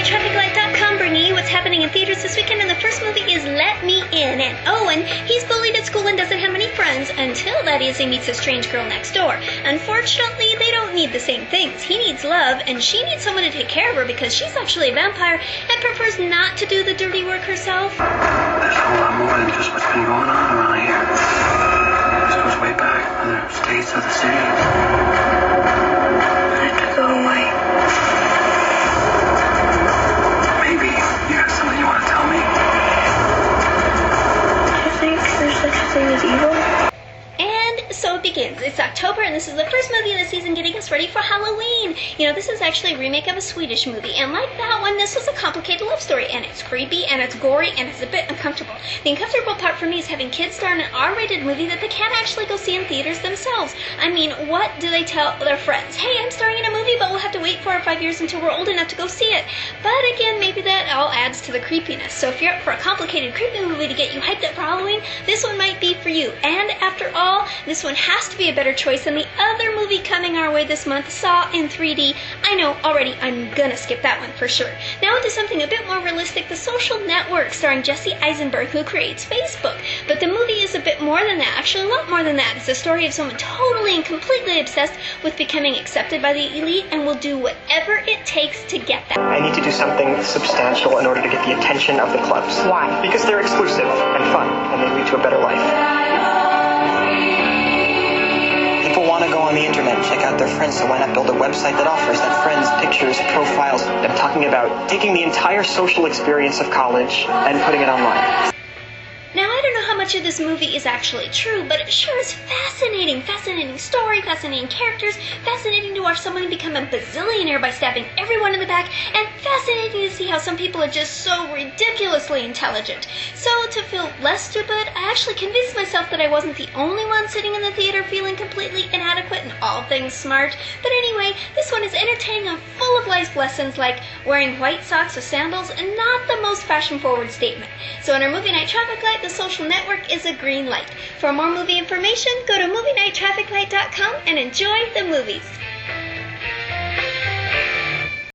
MovieNightTrafficLight.com bringing you what's happening in theaters this weekend, and the first movie is Let Me In. And Owen, he's bullied at school and doesn't have any friends until, that is, he meets a strange girl next door. Unfortunately, they don't need the same things. He needs love, and she needs someone to take care of her because she's actually a vampire and prefers not to do the dirty work herself. There's a whole lot more than just what's been going on around here. This goes way back, other states, other cities. I need to go away. Maybe you have something you want to tell me? Do you think there's such a thing as evil? And so it begins. It's October, and this is the first movie of the season getting us ready for Halloween. You know, this is actually a remake of a Swedish movie, and like that one, this was a complicated love story, and it's creepy, and it's gory, and it's a bit uncomfortable. The uncomfortable part for me is having kids star in an R-rated movie that they can't actually go see in theaters themselves. I mean, what do they tell their friends? Hey, I'm starring in a movie, but we'll have to wait 4 or 5 years until we're old enough to go see it. But again, maybe that all adds to the creepiness. So if you're up for a complicated, creepy movie to get you hyped up for Halloween, this one might be for you. And after all, this one has to be a better choice than the other movie coming our way this month, Saw in 3D. I know already I'm gonna skip that one for sure. Now into something a bit more realistic, The Social Network, starring Jesse Eisenberg, who creates Facebook. But the movie is a bit more than that, actually a lot more than that. It's a story of someone totally and completely obsessed with becoming accepted by the elite and will do whatever it takes to get that. I need to do something substantial in order to get the attention of the clubs. Why? Because they're exclusive and fun, and they lead to a better life. People want to go on the internet and check out their friends, so why not build a website that offers that friends, pictures, profiles? I'm talking about taking the entire social experience of college and putting it online. Now, I don't know how much of this movie is actually true, but it sure is fascinating. Fascinating story, fascinating characters, fascinating to watch someone become a bazillionaire by stabbing everyone in the back, and fascinating to see how some people are just so ridiculously intelligent. So, to feel less stupid, I actually convinced myself that I wasn't the only one sitting in the theater feeling completely inadequate and all things smart. But anyway, this one is entertaining and full of life lessons like wearing white socks with sandals and not the most fashion-forward statement. So in our Movie Night Traffic Light, The Social Network is a green light. For more movie information, go to MovieNightTrafficLight.com and enjoy the movies.